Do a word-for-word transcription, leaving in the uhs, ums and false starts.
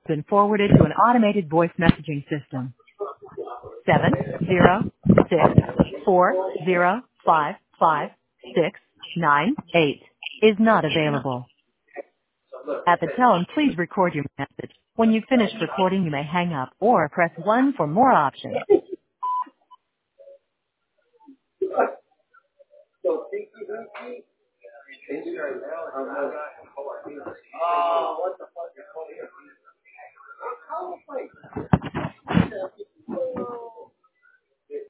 been forwarded to an automated voice messaging system. Seven zero six four zero five five six nine eight is not available. At the tone, please record your message. When you've finished recording, you may hang up or press one for more options. So, thank you, thank you. Thank you right now.